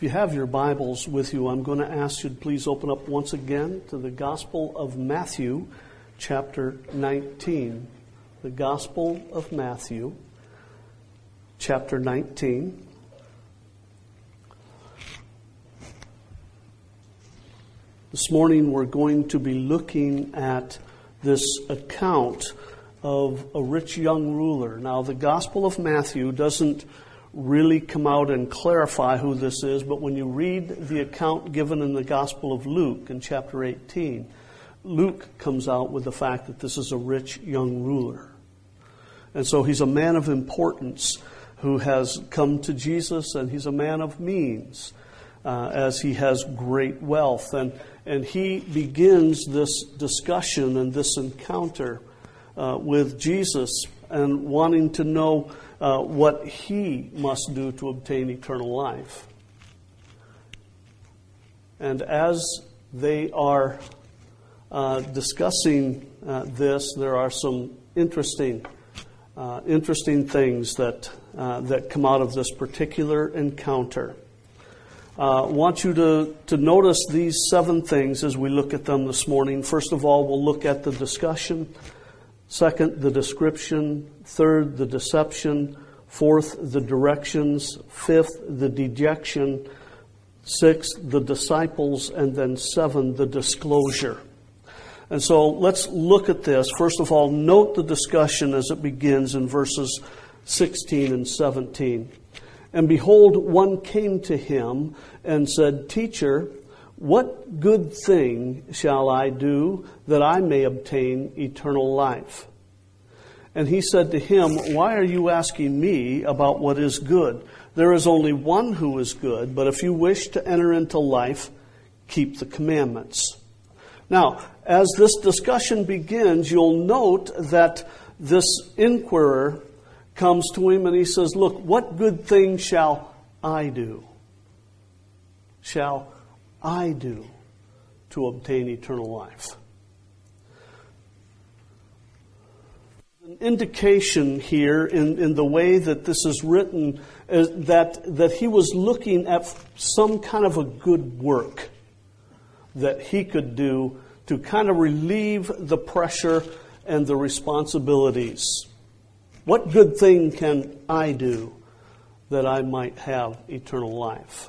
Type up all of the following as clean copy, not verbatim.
If you have your Bibles with you, I'm going to ask you to please open up once again to the Gospel of Matthew, chapter 19. The Gospel of Matthew, chapter 19. This morning we're going to be looking at this account of a rich young ruler. Now, the Gospel of Matthew doesn't really come out and clarify who this is, but when you read the account given in the Gospel of Luke in chapter 18, Luke comes out with the fact that this is a rich young ruler. And so he's a man of importance who has come to Jesus, and he's a man of means as he has great wealth. And he begins this discussion and this encounter with Jesus and wanting to know what he must do to obtain eternal life. And as they are discussing this, there are some interesting things that come out of this particular encounter. I want you to notice these 7 things as we look at them this morning. First of all, we'll look at the discussion. Second, the description. Third, the deception. Fourth, the directions. Fifth, the dejection. Sixth, the disciples. And then 7, the disclosure. And so let's look at this. First of all, note the discussion as it begins in verses 16 and 17. And behold, one came to him and said, "Teacher, what good thing shall I do that I may obtain eternal life?" And he said to him, "Why are you asking me about what is good? There is only one who is good, but if you wish to enter into life, keep the commandments." Now, as this discussion begins, you'll note that this inquirer comes to him and he says, "Look, what good thing shall I do? Shall I do to obtain eternal life?" An indication here in the way that this is written is that he was looking at some kind of a good work that he could do to kind of relieve the pressure and the responsibilities. What good thing can I do that I might have eternal life?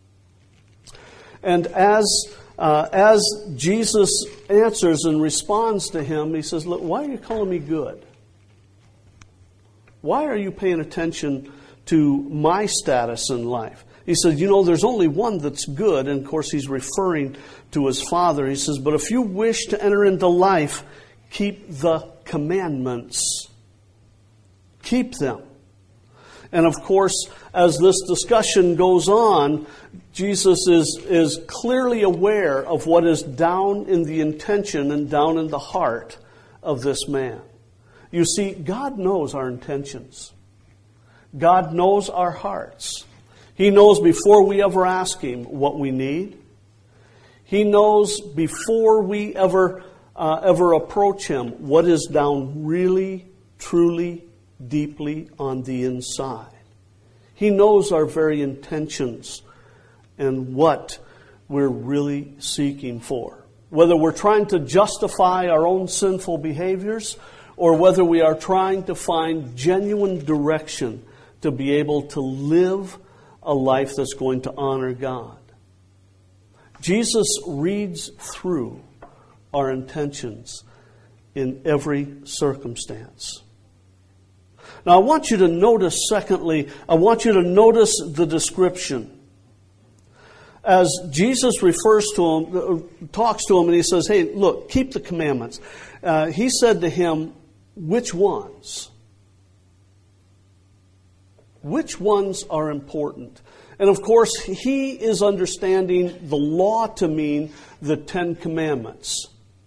And as Jesus answers and responds to him, he says, "Look, why are you calling me good? Why are you paying attention to my status in life?" He said, there's only one that's good. And of course, he's referring to his Father. He says, "But if you wish to enter into life, keep the commandments." Keep them. And of course, as this discussion goes on, Jesus is clearly aware of what is down in the intention and down in the heart of this man. You see, God knows our intentions. God knows our hearts. He knows before we ever ask Him what we need. He knows before we ever approach Him what is down really, truly, deeply on the inside. He knows our very intentions and what we're really seeking for. Whether we're trying to justify our own sinful behaviors or whether we are trying to find genuine direction to be able to live a life that's going to honor God. Jesus reads through our intentions in every circumstance. Now, I want you to notice, secondly, the description. As Jesus refers to him, talks to him, and he says, "Hey, look, keep the commandments." He said to him, "Which ones? Which ones are important?" And of course, he is understanding the law to mean the 10 Commandments.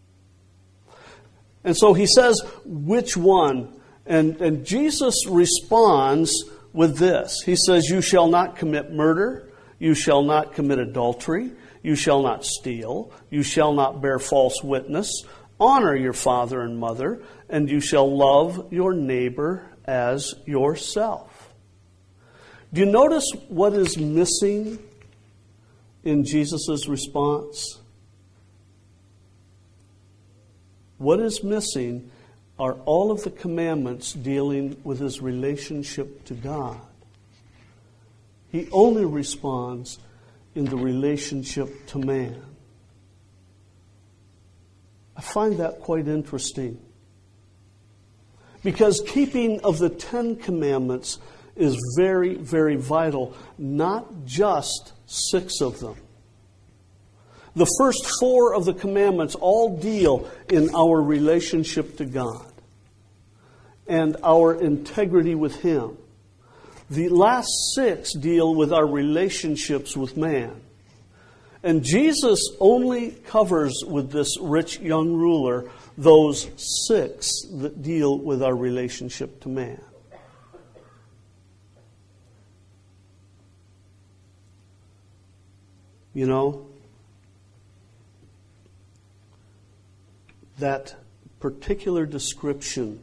And so he says, "Which one?" And Jesus responds with this. He says, "You shall not commit murder. You shall not commit adultery. You shall not steal. You shall not bear false witness. Honor your father and mother. And you shall love your neighbor as yourself." Do you notice what is missing in Jesus' response? What is missing are all of the commandments dealing with his relationship to God. He only responds in the relationship to man. I find that quite interesting. Because keeping of the 10 Commandments is very, very vital, not just 6 of them. The first 4 of the commandments all deal in our relationship to God and our integrity with Him. The last 6 deal with our relationships with man. And Jesus only covers with this rich young ruler those 6 that deal with our relationship to man. You know, that particular description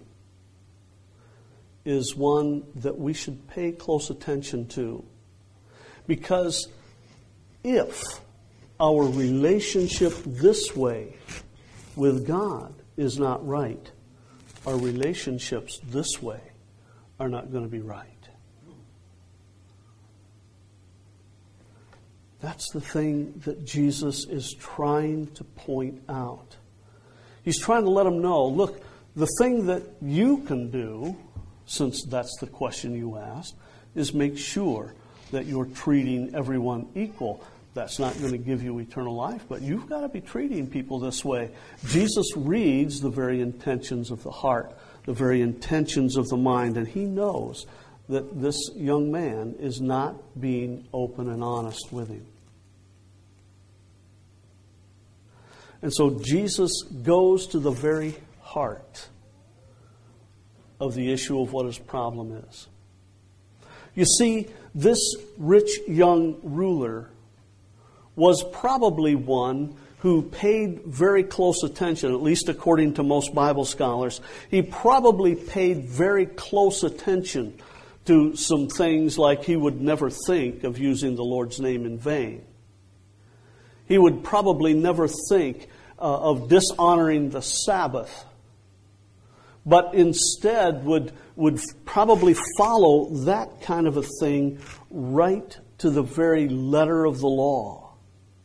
is one that we should pay close attention to. Because if our relationship this way with God is not right, our relationships this way are not going to be right. That's the thing that Jesus is trying to point out. He's trying to let them know, look, the thing that you can do, since that's the question you asked, is make sure that you're treating everyone equal. That's not going to give you eternal life, but you've got to be treating people this way. Jesus reads the very intentions of the heart, the very intentions of the mind, and He knows that this young man is not being open and honest with him. And so Jesus goes to the very heart of the issue of what his problem is. You see, this rich young ruler was probably one who paid very close attention, at least according to most Bible scholars. He probably paid very close attention to some things like he would never think of using the Lord's name in vain. He would probably never think of dishonoring the Sabbath, but instead would probably follow that kind of a thing right to the very letter of the law.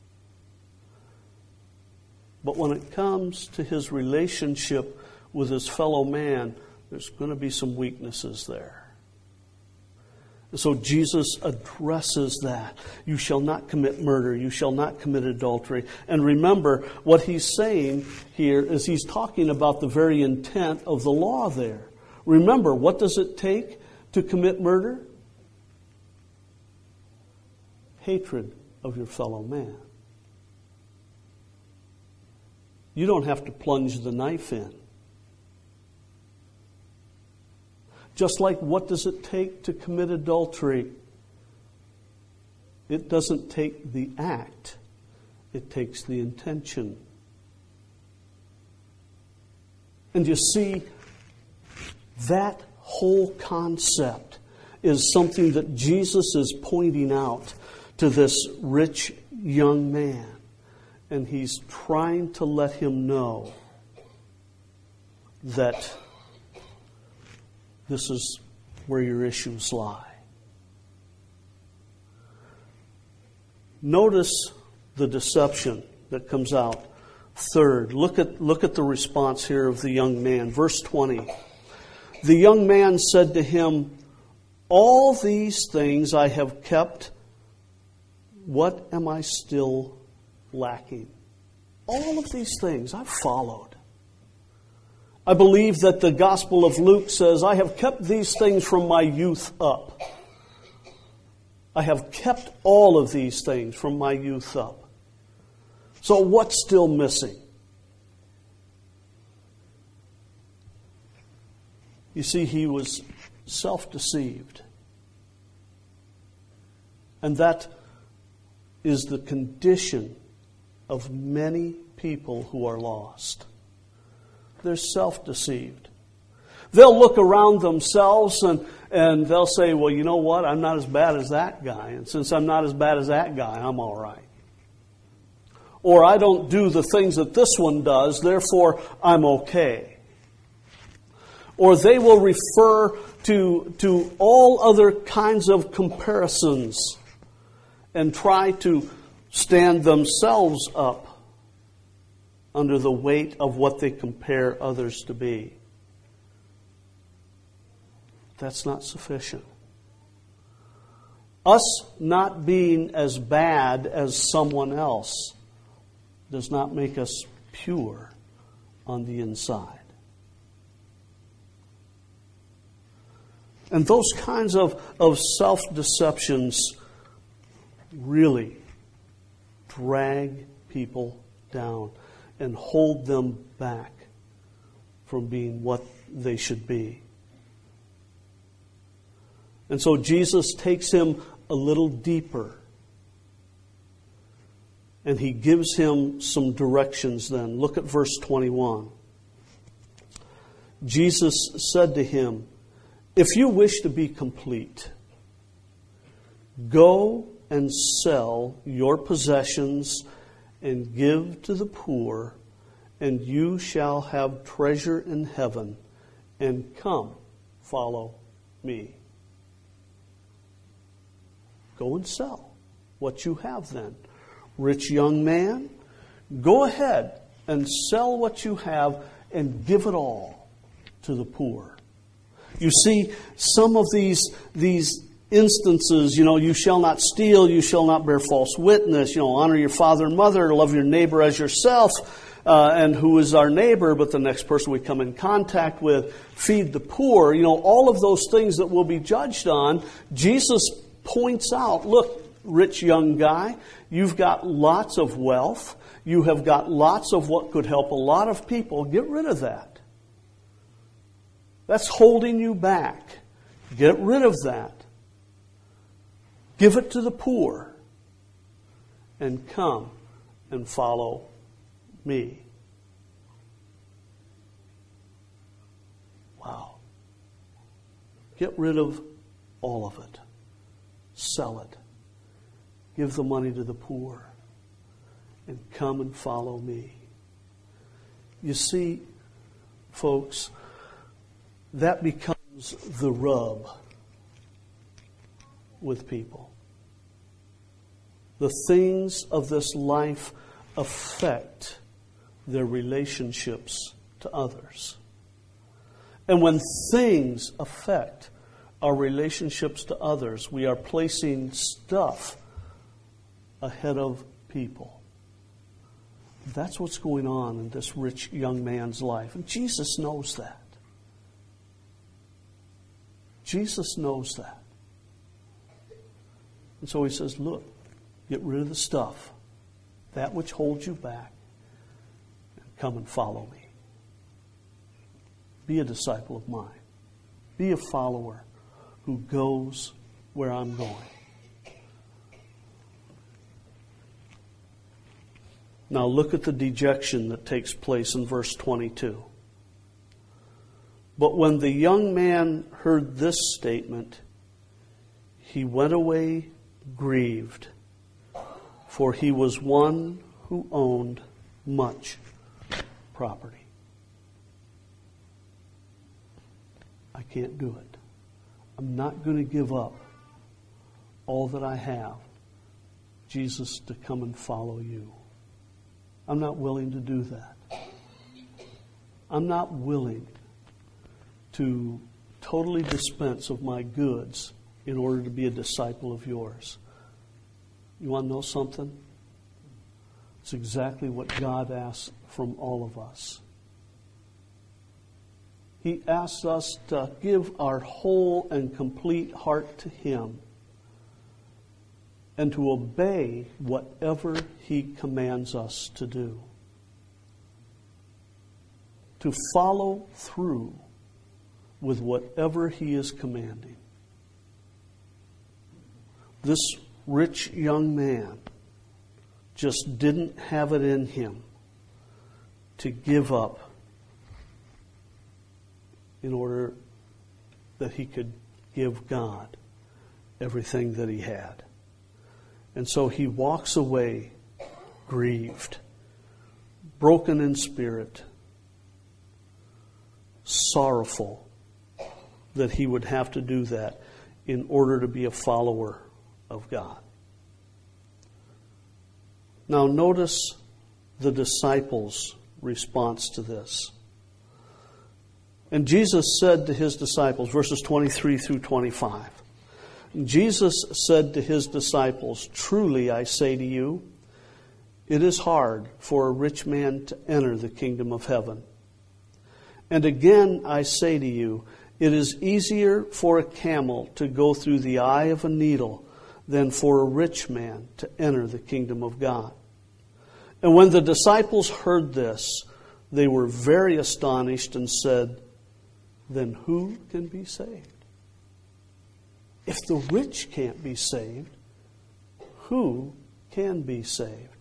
But when it comes to his relationship with his fellow man, there's going to be some weaknesses there. And so Jesus addresses that. You shall not commit murder. You shall not commit adultery. And remember, what he's saying here is he's talking about the very intent of the law there. Remember, what does it take to commit murder? Hatred of your fellow man. You don't have to plunge the knife in. Just like what does it take to commit adultery? It doesn't take the act. It takes the intention. And you see, that whole concept is something that Jesus is pointing out to this rich young man. And he's trying to let him know that this is where your issues lie. Notice the deception that comes out. Third, look at the response here of the young man. Verse 20. The young man said to him, all these things I have kept. What am I still lacking? All of these things I've followed. I believe that the Gospel of Luke says, I have kept these things from my youth up. I have kept all of these things from my youth up. So what's still missing? You see, he was self-deceived. And that is the condition of many people who are lost. They're self-deceived. They'll look around themselves and they'll say, well, you know what? I'm not as bad as that guy. And since I'm not as bad as that guy, I'm all right. Or I don't do the things that this one does, therefore I'm okay. Or they will refer to all other kinds of comparisons and try to stand themselves up under the weight of what they compare others to be. That's not sufficient. Us not being as bad as someone else does not make us pure on the inside. And those kinds of self-deceptions really drag people down and hold them back from being what they should be. And so Jesus takes him a little deeper. And he gives him some directions then. Look at verse 21. Jesus said to him, "If you wish to be complete, go and sell your possessions and give to the poor, and you shall have treasure in heaven, and come, follow me." Go and sell what you have then. Rich young man, go ahead and sell what you have and give it all to the poor. You see, some of these instances, you shall not steal, you shall not bear false witness, honor your father and mother, love your neighbor as yourself, and who is our neighbor, but the next person we come in contact with, feed the poor, all of those things that we'll be judged on. Jesus points out, look, rich young guy, you've got lots of wealth, you have got lots of what could help a lot of people. Get rid of that. That's holding you back. Get rid of that. Give it to the poor and come and follow me. Wow. Get rid of all of it. Sell it. Give the money to the poor and come and follow me. You see, folks, that becomes the rub with people. The things of this life affect their relationships to others. And when things affect our relationships to others, we are placing stuff ahead of people. That's what's going on in this rich young man's life. And Jesus knows that. Jesus knows that. And so he says, look, get rid of the stuff, that which holds you back, and come and follow me. Be a disciple of mine. Be a follower who goes where I'm going. Now look at the dejection that takes place in verse 22. But when the young man heard this statement, he went away grieved, for he was one who owned much property. I can't do it. I'm not going to give up all that I have, Jesus, to come and follow you. I'm not willing to do that. I'm not willing to totally dispense of my goods in order to be a disciple of yours. You want to know something? It's exactly what God asks from all of us. He asks us to give our whole and complete heart to Him and to obey whatever He commands us to do. To follow through with whatever He is commanding. This rich young man just didn't have it in him to give up in order that he could give God everything that he had. And so he walks away grieved, broken in spirit, sorrowful that he would have to do that in order to be a follower of God. Now notice the disciples' response to this. And Jesus said to his disciples, verses 23 through 25, Jesus said to his disciples, "Truly I say to you, it is hard for a rich man to enter the kingdom of heaven. And again I say to you, it is easier for a camel to go through the eye of a needle than for a rich man to enter the kingdom of God." And when the disciples heard this, they were very astonished and said, "Then who can be saved? If the rich can't be saved, who can be saved?"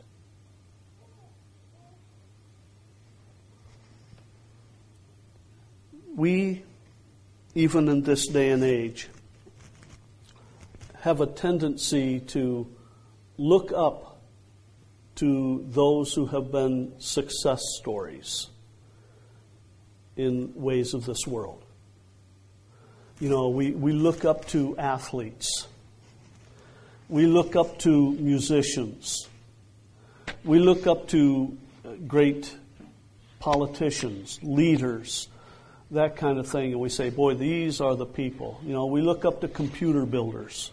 We, even in this day and age, have a tendency to look up to those who have been success stories in ways of this world. You know, we look up to athletes. We look up to musicians. We look up to great politicians, leaders, that kind of thing. And we say, boy, these are the people. You know, we look up to computer builders.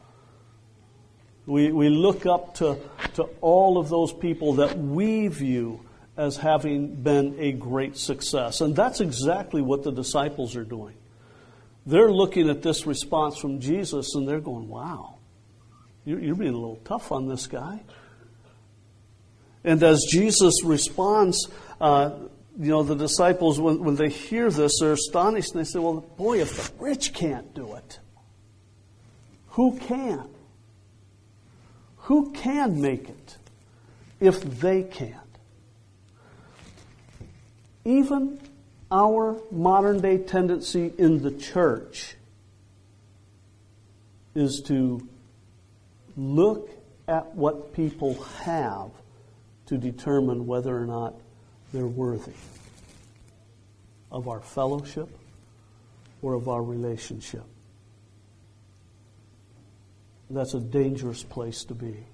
We look up to all of those people that we view as having been a great success. And that's exactly what the disciples are doing. They're looking at this response from Jesus and they're going, wow, you're being a little tough on this guy. And as Jesus responds, the disciples, when they hear this, they're astonished and they say, well, boy, if the rich can't do it, who can? Who can make it if they can't? Even our modern day tendency in the church is to look at what people have to determine whether or not they're worthy of our fellowship or of our relationship. That's a dangerous place to be.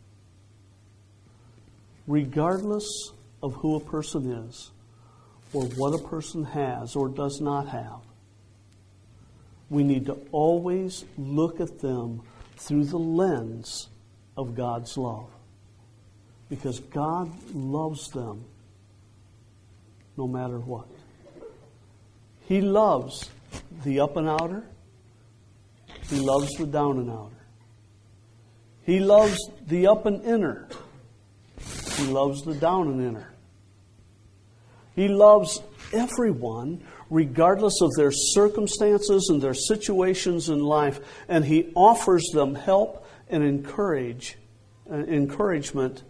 Regardless of who a person is, or what a person has or does not have, we need to always look at them through the lens of God's love. Because God loves them no matter what. He loves the up and outer. He loves the down and outer. He loves the up and inner. He loves the down and inner. He loves everyone regardless of their circumstances and their situations in life, and He offers them help and encouragement.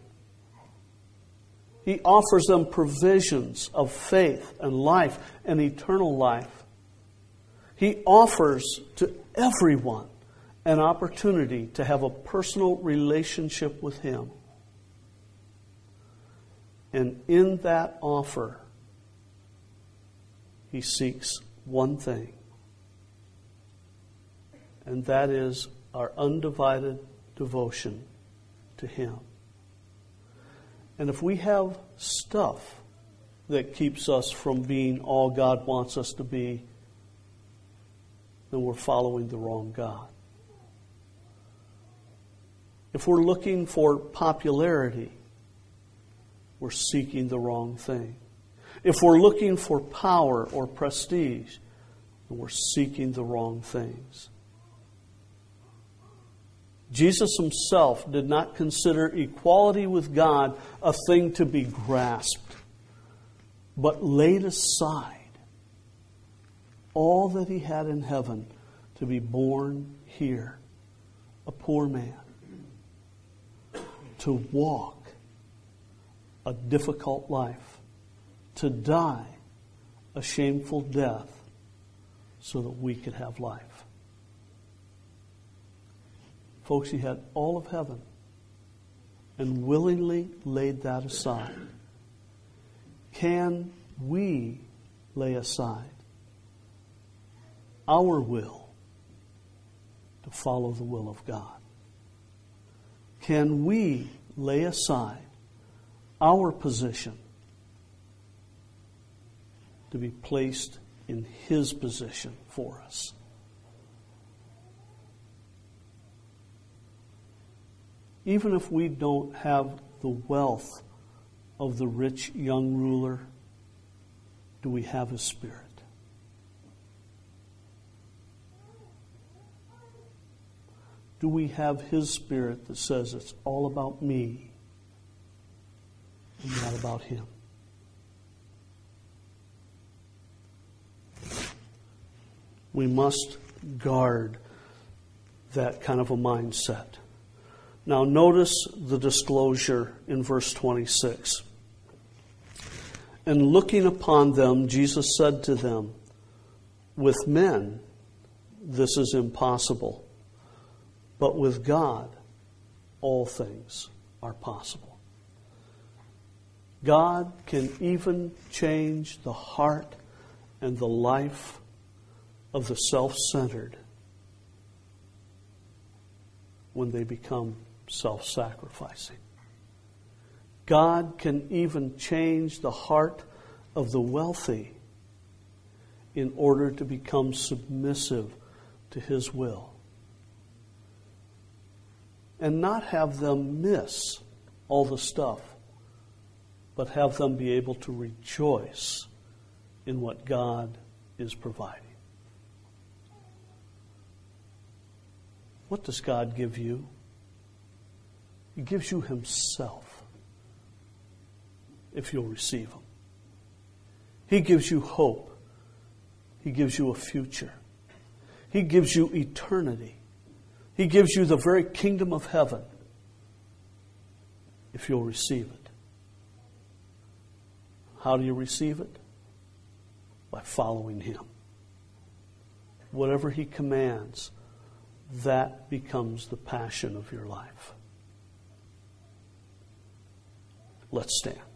He offers them provisions of faith and life and eternal life. He offers to everyone an opportunity to have a personal relationship with Him. And in that offer, He seeks one thing, and that is our undivided devotion to Him. And if we have stuff that keeps us from being all God wants us to be, then we're following the wrong God. If we're looking for popularity, we're seeking the wrong thing. If we're looking for power or prestige, then we're seeking the wrong things. Jesus Himself did not consider equality with God a thing to be grasped, but laid aside all that He had in heaven to be born here, a poor man, to walk a difficult life, to die a shameful death so that we could have life. Folks, He had all of heaven and willingly laid that aside. Can we lay aside our will to follow the will of God? Can we lay aside our position to be placed in His position for us? Even if we don't have the wealth of the rich young ruler, do we have His Spirit? Do we have His Spirit that says it's all about me and not about Him? We must guard that kind of a mindset. Now notice the disclosure in verse 26. And looking upon them, Jesus said to them, with men this is impossible, but with God all things are possible. God can even change the heart and the life of the self-centered when they become self-sacrificing. God can even change the heart of the wealthy in order to become submissive to His will. And not have them miss all the stuff, but have them be able to rejoice in what God is providing. What does God give you? He gives you Himself, if you'll receive Him. He gives you hope. He gives you a future. He gives you eternity. He gives you the very kingdom of heaven, if you'll receive it. How do you receive it? By following Him. Whatever He commands, that becomes the passion of your life. Let's stand.